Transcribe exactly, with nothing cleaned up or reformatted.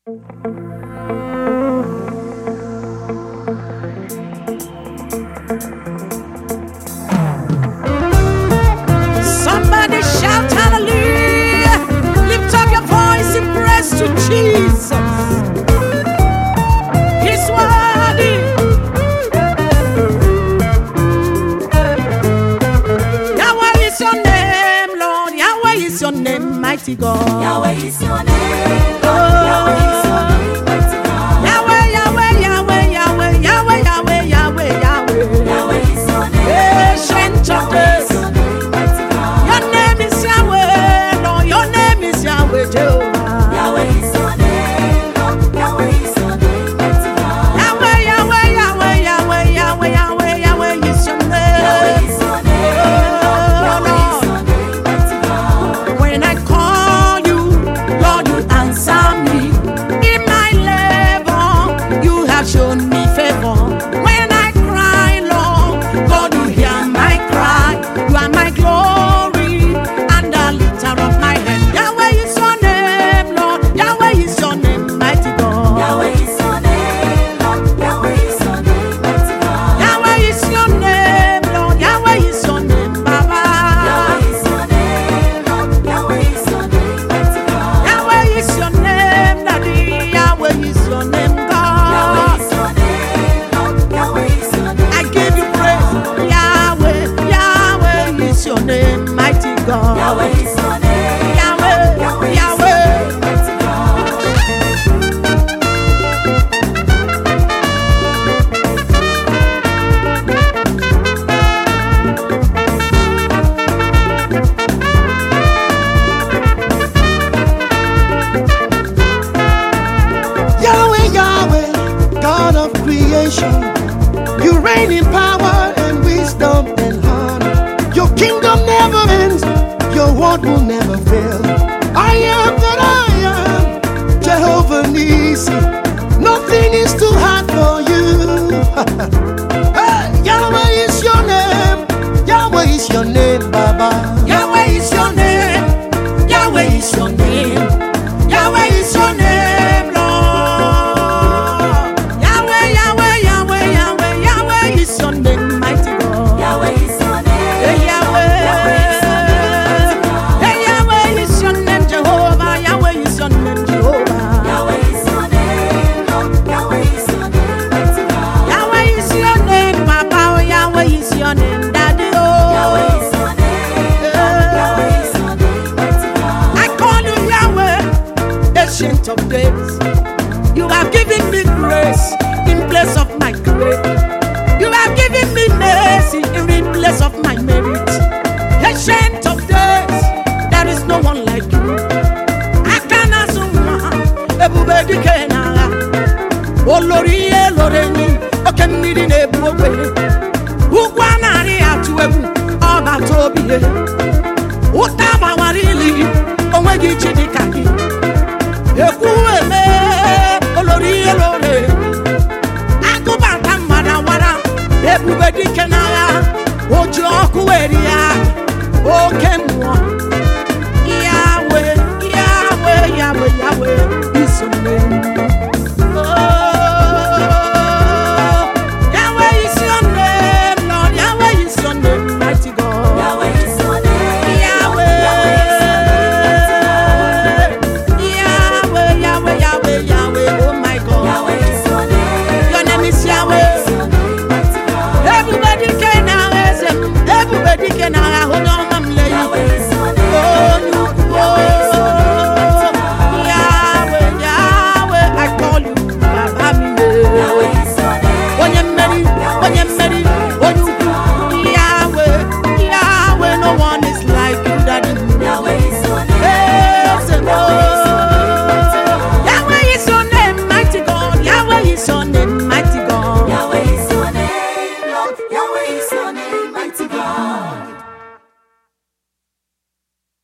Somebody shout hallelujah. Lift up your voice in praise to Jesus. He's worthy. Yahweh is your name, Lord. Yahweh is your name, mighty God. Yahweh is your name, Lord. Yahweh is your name, mighty God. Yahweh, Yahweh, Yahweh, Yahweh, Yahweh, Yahweh, Yahweh, Yahweh. Yahweh is your name, Ancient of days. Your name is Yahweh, Lord. Your name is Yahweh, Jehovah. Yahweh is your name, Lord. Yahweh is your name, mighty God. Yahweh, Yahweh, Yahweh, Yahweh, Yahweh, Yahweh, Yahweh is your name. Yahweh is your name, Lord. Yahweh is your name, mighty God. When I call you, Lord, you answer me. In my labor, you have shown me favor. When I cry, Lord, God, you hear my cry. You are my glory and the lifter of my head. Yahweh is your name, Lord. Yahweh is your name, mighty God. Yahweh is your name, Lord. Yahweh is your name, mighty God. Yahweh is your name, Lord. Yahweh is your name, Baba. Yahweh is your name, Lord. Yahweh is your name, mighty God. Yahweh is your name, Daddy. Yahweh is your name, Yahweh God. is your name, Lord. Yahweh is your name. I give you praise. Yahweh, Yahweh is your name, mighty God. Yahweh is your name. Yahweh, Yahweh is your Yahweh. name, mighty God. Yahweh, Yahweh, God of creation, you reign in power and wisdom and honor. Your kingdom never ends, your word will never fail. I am that I am, Jehovah Nissi. Nothing is too hard for you. Hey, Yahweh is your name, Yahweh is your name, Baba. Yahweh is your name. Yahweh is your name. Yahweh is your name, Lord. Yahweh, Yahweh, Yahweh, Yahweh, Yahweh is your name, mighty God. Yahweh is your name. Hey, Yahweh. Yahweh is your name, mighty God. Hey, Yahweh is your name, Jehovah. Yahweh is your name, Jehovah. Yahweh is your name, Lord. Yahweh is your name, mighty God. Yahweh is your name, Papa. Oh, Yahweh is your name, Daddy. Oh. Yahweh is your name, Lord. Yahweh is your name, mighty God. I call you Yahweh, ancient of days. You have given me grace in place of my grace. You have given me mercy in place of my merit. Ancient of days, there is no one like you. Akanazuma, ebubedi kenara. Olori eloreni, okemiri nebuwe. Ugwanari atuebu, oba tobiye. Utama warili, onwegi chidikaki. Ekuweme, olori elore. Akubata marawara, ebubedi kenara. Ojo kuweria, okemwa.